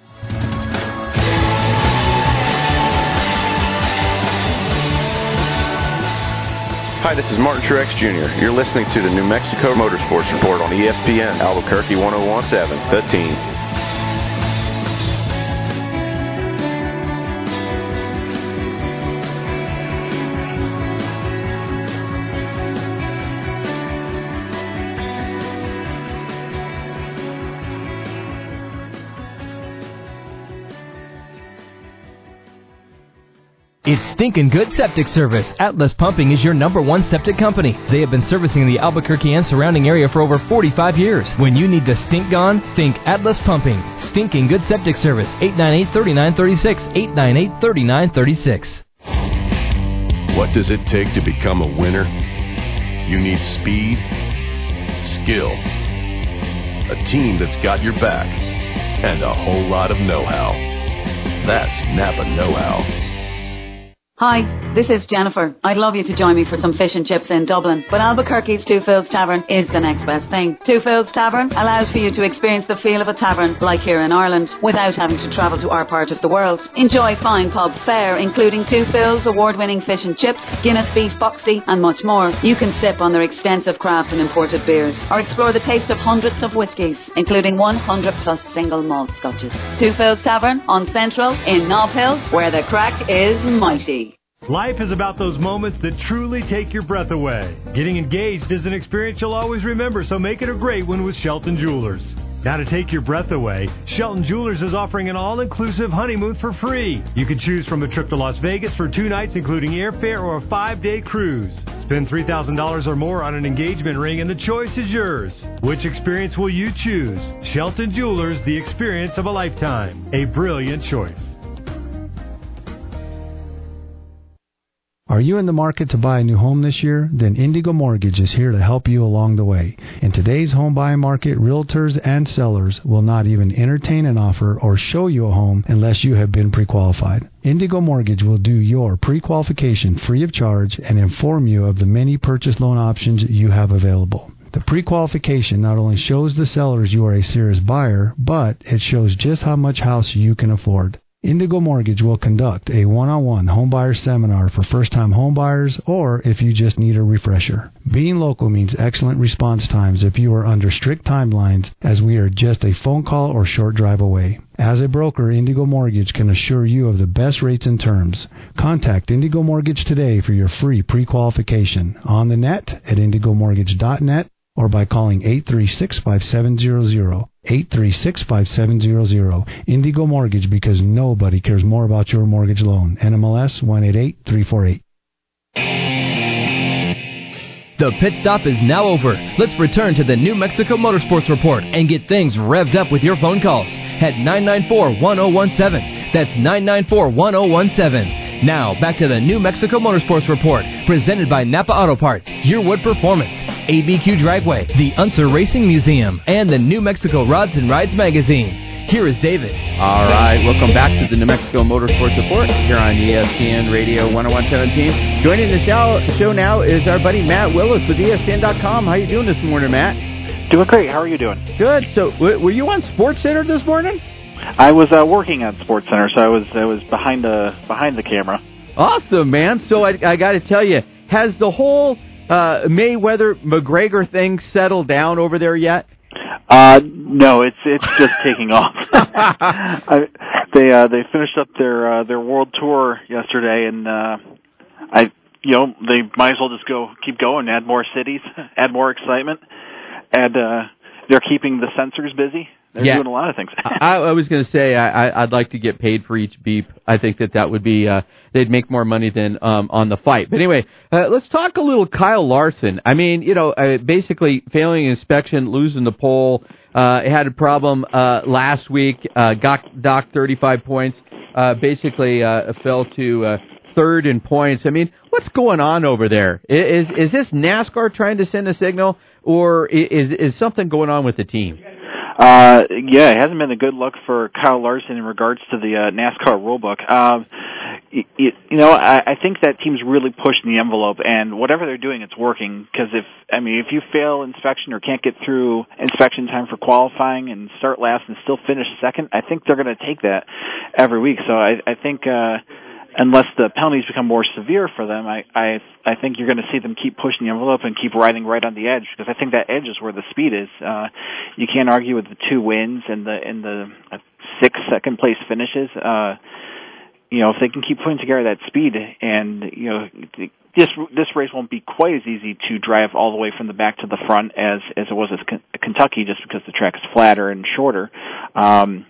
Hi, this is Martin Truex Junior You're listening to the New Mexico Motorsports Report on E S P N Albuquerque one oh one seven, The Team. It's Stinkin' Good Septic Service. Atlas Pumping is your number one septic company. They have been servicing the Albuquerque and surrounding area for over forty-five years. When you need the stink gone, think Atlas Pumping. Stinkin' Good Septic Service. eight nine eight, three nine three six. eight nine eight, three nine three six. What does it take to become a winner? You need speed, skill, a team that's got your back, and a whole lot of know-how. That's Napa know-how. Hi, this is Jennifer. I'd love you to join me for some fish and chips in Dublin, but Albuquerque's Two Fields Tavern is the next best thing. Two Fields Tavern allows for you to experience the feel of a tavern like here in Ireland without having to travel to our part of the world. Enjoy fine pub fare, including Two Fields award-winning fish and chips, Guinness beef boxty, and much more. You can sip on their extensive craft and imported beers, or explore the taste of hundreds of whiskies, including one hundred plus single malt scotches. Two Fields Tavern on Central in Nob Hill, where the crack is mighty. Life is about those moments that truly take your breath away. Getting engaged is an experience you'll always remember, so make it a great one with Shelton Jewelers. Now to take your breath away, Shelton Jewelers is offering an all-inclusive honeymoon for free. You can choose from a trip to Las Vegas for two nights, including airfare, or a five-day cruise. Spend three thousand dollars or more on an engagement ring, and the choice is yours. Which experience will you choose? Shelton Jewelers, the experience of a lifetime. A brilliant choice. Are you in the market to buy a new home this year? Then Indigo Mortgage is here to help you along the way. In today's home buying market, realtors and sellers will not even entertain an offer or show you a home unless you have been pre-qualified. Indigo Mortgage will do your pre-qualification free of charge and inform you of the many purchase loan options you have available. The pre-qualification not only shows the sellers you are a serious buyer, but it shows just how much house you can afford. Indigo Mortgage will conduct a one-on-one homebuyer seminar for first-time homebuyers, or if you just need a refresher. Being local means excellent response times if you are under strict timelines, as we are just a phone call or short drive away. As a broker, Indigo Mortgage can assure you of the best rates and terms. Contact Indigo Mortgage today for your free pre-qualification on the net at indigo mortgage dot net or by calling eight three six, five seven zero zero. eight three six, five seven zero zero. Indigo Mortgage, because nobody cares more about your mortgage loan. N M L S one eight eight three four eight. The pit stop is now over. Let's return to the New Mexico Motorsports Report and get things revved up with your phone calls at nine nine four, one oh one seven. That's nine nine four, one oh one seven. Now, back to the New Mexico Motorsports Report, presented by Napa Auto Parts, Your Wood Performance, A B Q Dragway, the Unser Racing Museum, and the New Mexico Rods and Rides magazine. Here is David. All right, welcome back to the New Mexico Motorsports Report here on E S P N Radio one oh one seventeen. Joining the show, show now is our buddy Matt Willis with E S P N dot com. How you doing this morning, Matt? Doing great. How are you doing? Good. So, w- were you on Sports Center this morning? I was uh, working at Sports Center, so I was I was behind the behind the camera. Awesome, man. So I, I got to tell you, has the whole uh, Mayweather McGregor thing settled down over there yet? Uh, no, it's it's just taking off. I, they uh, they finished up their uh, their world tour yesterday, and uh, I you know they might as well just go keep going, add more cities, add more excitement, and uh, they're keeping the censors busy. They're yeah. doing a lot of things. I, I was going to say I, I, I'd like to get paid for each beep. I think that that would be uh, they'd make more money than um, on the fight. But anyway, uh, let's talk a little Kyle Larson. I mean, you know, uh, basically failing inspection, losing the pole. Uh, had a problem uh, last week. Uh, got docked thirty-five points. Uh, basically uh, fell to uh, third in points. I mean, what's going on over there? Is is this NASCAR trying to send a signal, or is is something going on with the team? Uh, yeah, it hasn't been a good look for Kyle Larson in regards to the uh, NASCAR rulebook. Um, you, you know, I, I think that team's really pushing the envelope, and whatever they're doing, it's working. Because if I mean, if you fail inspection or can't get through inspection time for qualifying and start last and still finish second, I think they're going to take that every week. So I, I think. Uh, Unless the penalties become more severe for them, I I, I think you're going to see them keep pushing the envelope and keep riding right on the edge, because I think that edge is where the speed is. Uh, you can't argue with the two wins and the and the uh, six second place finishes. Uh, you know, if they can keep putting together that speed, and you know, this this race won't be quite as easy to drive all the way from the back to the front as as it was at Kentucky, just because the track is flatter and shorter. Um,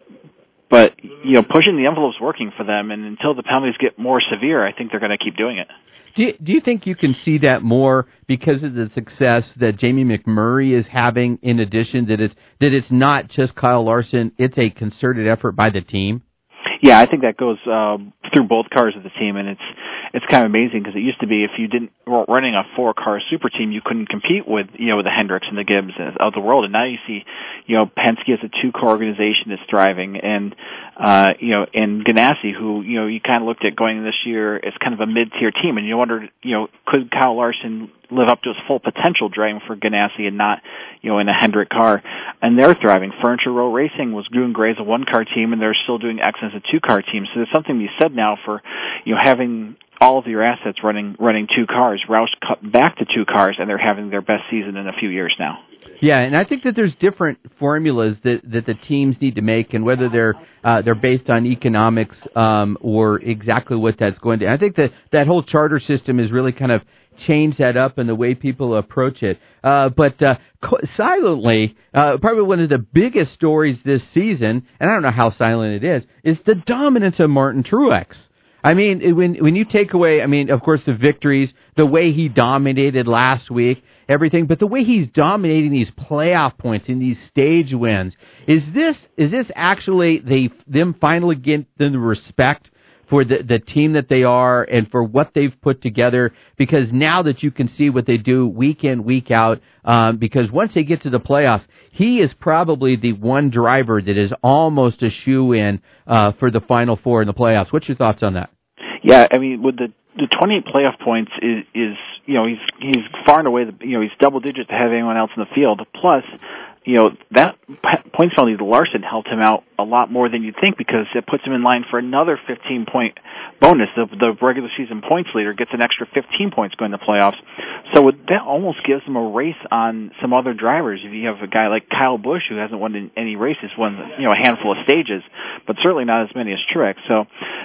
But, you know, pushing the envelope's working for them, and until the penalties get more severe, I think they're going to keep doing it. Do you, do you think you can see that more because of the success that Jamie McMurray is having, in addition, that it's, that it's not just Kyle Larson, it's a concerted effort by the team? Yeah, I think that goes uh, through both cars of the team, and it's it's kind of amazing, because it used to be if you didn't weren't running a four car super team, you couldn't compete with you know with the Hendricks and the Gibbs of the world, and now you see you know Penske as a two car organization is thriving, and uh, you know and Ganassi, who you know you kind of looked at going this year as kind of a mid tier team, and you wondered you know could Kyle Larson live up to his full potential driving for Ganassi and not, you know, in a Hendrick car. And they're thriving. Furniture Row Racing was doing great as a one-car team, and they're still doing excellent as a two-car team. So there's something to be said now for, you know, having all of your assets running running two cars. Roush cut back to two cars, and they're having their best season in a few years now. Yeah, and I think that there's different formulas that, that the teams need to make, and whether they're uh, they're based on economics um, or exactly what that's going to. I think that that whole charter system has really kind of changed that up in the way people approach it. Uh, but uh, silently, uh, probably one of the biggest stories this season, and I don't know how silent it is, is the dominance of Martin Truex. I mean, when when you take away, I mean, of course, the victories, the way he dominated last week, everything, but the way he's dominating these playoff points in these stage wins, is this is this actually they them finally getting the respect for the the team that they are and for what they've put together? Because now that you can see what they do week in, week out, um, because once they get to the playoffs, he is probably the one driver that is almost a shoe-in uh, for the Final Four in the playoffs. What's your thoughts on that? Yeah, I mean, with the the twenty-eight playoff points is, is you know, he's he's far and away, the, you know, he's double digits ahead of anyone else in the field. Plus, you know, that points penalty to Larson helped him out a lot more than you'd think, because it puts him in line for another fifteen-point bonus. The, the regular season points leader gets an extra fifteen points going to the playoffs. So it, that almost gives him a race on some other drivers. If you have a guy like Kyle Busch, who hasn't won any races, won you know a handful of stages, but certainly not as many as Truex. So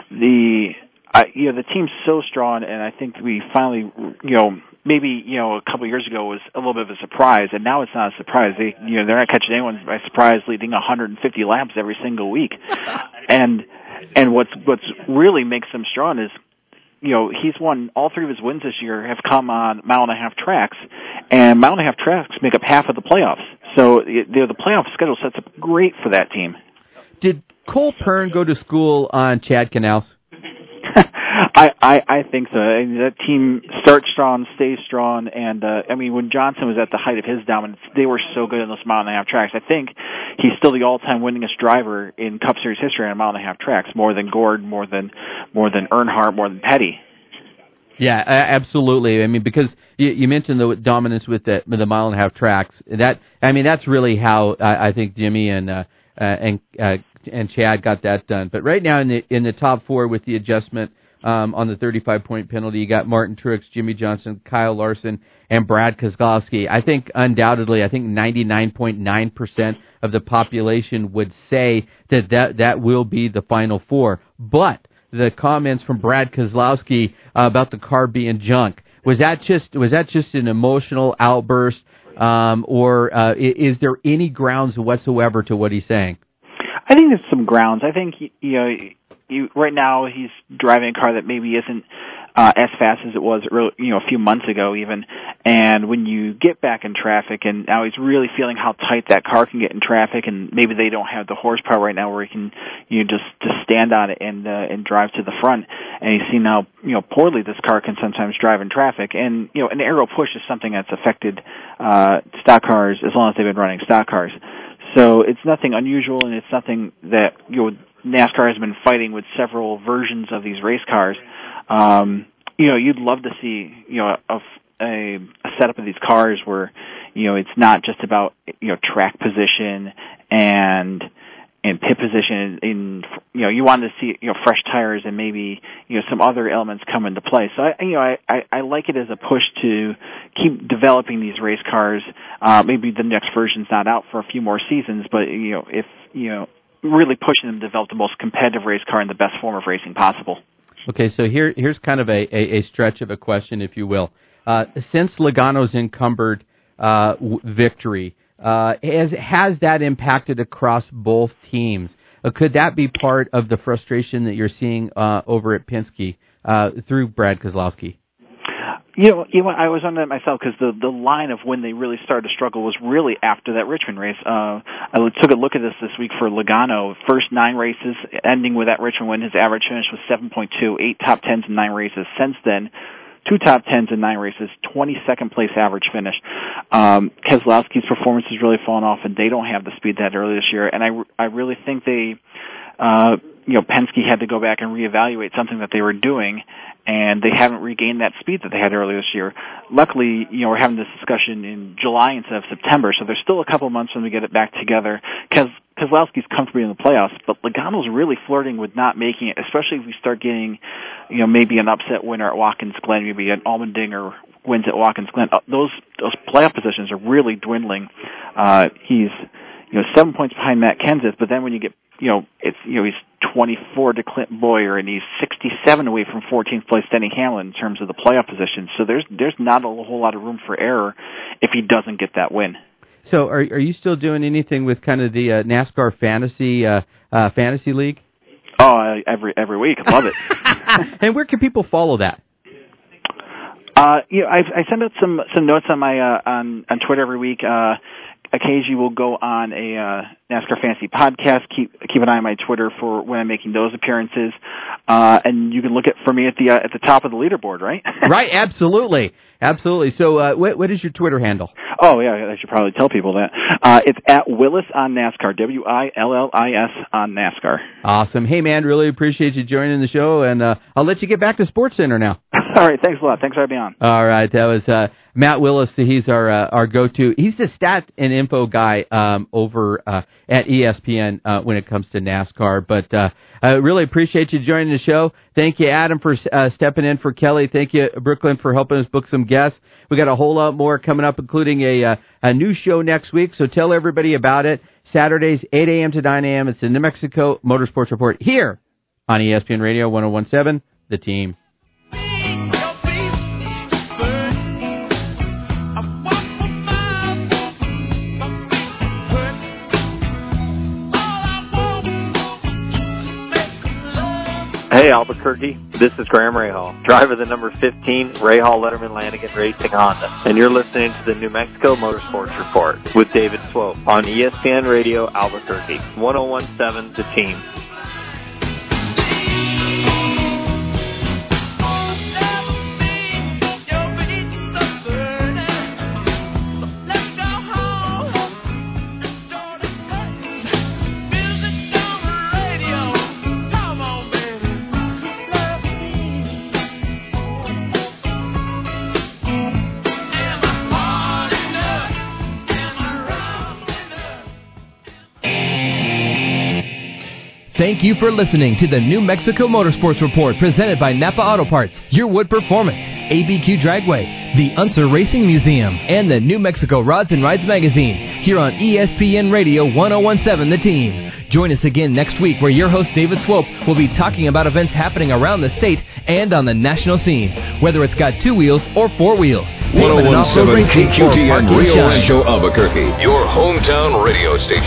the I, you know, the team's so strong, and I think we finally, you know, maybe, you know, a couple of years ago was a little bit of a surprise, and now it's not a surprise. They, you know, they're not catching anyone by surprise, leading one hundred fifty laps every single week. and and what's what's really makes them strong is, you know, he's won all three of his wins this year have come on mile and a half tracks, and mile and a half tracks make up half of the playoffs. So you know, the playoff schedule sets up great for that team. Did Cole Pern go to school on Chad Canals? I, I, I think so. I mean, that team starts strong, stays strong, and uh, I mean, when Johnson was at the height of his dominance, they were so good in those mile and a half tracks. I think he's still the all-time winningest driver in Cup Series history on a mile and a half tracks, more than Gord, more than more than Earnhardt, more than Petty. Yeah, absolutely. I mean, because you, you mentioned the dominance with the, with the mile and a half tracks. That I mean, that's really how I, I think Jimmy and uh, uh, and uh, and Chad got that done. But right now in the in the top four with the adjustment um, on the thirty-five point penalty, you got Martin Truex, Jimmy Johnson, Kyle Larson, and Brad Keselowski. I think undoubtedly, I think ninety-nine point nine percent of the population would say that, that that will be the final four. But the comments from Brad Keselowski uh, about the car being junk, was that just was that just an emotional outburst, um, or uh, is there any grounds whatsoever to what he's saying? I think there's some grounds. I think you know, you, right now he's driving a car that maybe isn't uh, as fast as it was, early, you know, a few months ago even. And when you get back in traffic, and now he's really feeling how tight that car can get in traffic, and maybe they don't have the horsepower right now where he can, you know, just just stand on it and uh, and drive to the front. And he's seen how, you know, poorly this car can sometimes drive in traffic. And you know, an aero push is something that's affected uh, stock cars as long as they've been running stock cars. So it's nothing unusual, and it's nothing that, you know, NASCAR has been fighting with several versions of these race cars. Um, you know, you'd love to see, you know, a, a, a setup of these cars where, you know, it's not just about, you know, track position and and pit position. In, you know, you want to see, you know, fresh tires and maybe, you know, some other elements come into play. So I, you know, I, I, I like it as a push to keep developing these race cars. Uh, maybe the next version's not out for a few more seasons, but you know, if you know, really pushing them to develop the most competitive race car in the best form of racing possible. Okay, so here here's kind of a, a, a stretch of a question, if you will. Uh, since Logano's encumbered uh, w- victory, uh, has has that impacted across both teams? Uh, could that be part of the frustration that you're seeing uh, over at Penske uh, through Brad Keselowski? You know, you know, I was on that myself because the the line of when they really started to struggle was really after that Richmond race. Uh, I took a look at this this week for Logano. First nine races, ending with that Richmond win, his average finish was seven point two, eight top tens in nine races. Since then, two top tens in nine races, twenty-second place average finish. Um, Keselowski's performance has really fallen off, and they don't have the speed that early this year. And I, I really think they, uh, you know, Penske had to go back and reevaluate something that they were doing, and they haven't regained that speed that they had earlier this year. Luckily, you know, we're having this discussion in July instead of September, so there's still a couple months when we get it back together. Kes- Keselowski's comfortably in the playoffs, but Logano's really flirting with not making it, especially if we start getting, you know, maybe an upset winner at Watkins Glen, maybe an Allmendinger wins at Watkins Glen. Uh, those those playoff positions are really dwindling. Uh, he's, you know, seven points behind Matt Kenseth, but then when you get, you know, it's, you know, he's twenty-four to Clint Bowyer, and he's sixty-seven away from fourteenth place Denny Hamlin in terms of the playoff position. So there's there's not a whole lot of room for error if he doesn't get that win. So are are you still doing anything with kind of the uh, NASCAR fantasy uh, uh, fantasy league? Oh, uh, every every week, I love it. And where can people follow that? Uh, you know, I, I send out some some notes on my uh, on on Twitter every week. Uh, occasionally, we'll go on a uh, NASCAR Fantasy podcast. Keep keep an eye on my Twitter for when I'm making those appearances, uh, and you can look at for me at the uh, at the top of the leaderboard, right? Right, absolutely, absolutely. So, uh, what what is your Twitter handle? Oh yeah, I should probably tell people that. Uh, it's at Willis on NASCAR, W I L L I S on NASCAR. Awesome. Hey man, really appreciate you joining the show, and uh, I'll let you get back to SportsCenter now. All right, thanks a lot. Thanks for having me on. All right, that was uh, Matt Willis. He's our uh, our go-to. He's the stat and info guy um, over uh, at E S P N uh, when it comes to NASCAR. But uh, I really appreciate you joining the show. Thank you, Adam, for uh, stepping in for Kelly. Thank you, Brooklyn, for helping us book some guests. We got a whole lot more coming up, including a uh, a new show next week. So tell everybody about it. Saturdays, eight a.m. to nine a.m. It's the New Mexico Motorsports Report here on E S P N Radio one oh one point seven, The Team. Hey Albuquerque, this is Graham Rahal, driver of the number fifteen Rahal Letterman Lanigan Racing Honda, and you're listening to the New Mexico Motorsports Report with David Swope on E S P N Radio Albuquerque, one oh one point seven The Team. Thank you for listening to the New Mexico Motorsports Report presented by Napa Auto Parts, Your Wood Performance, A B Q Dragway, the Unser Racing Museum, and the New Mexico Rods and Rides Magazine here on E S P N Radio ten seventeen The Team. Join us again next week where your host David Swope will be talking about events happening around the state and on the national scene, whether it's got two wheels or four wheels. ten seventeen K Q T M Rio Rancho Albuquerque, your hometown radio station.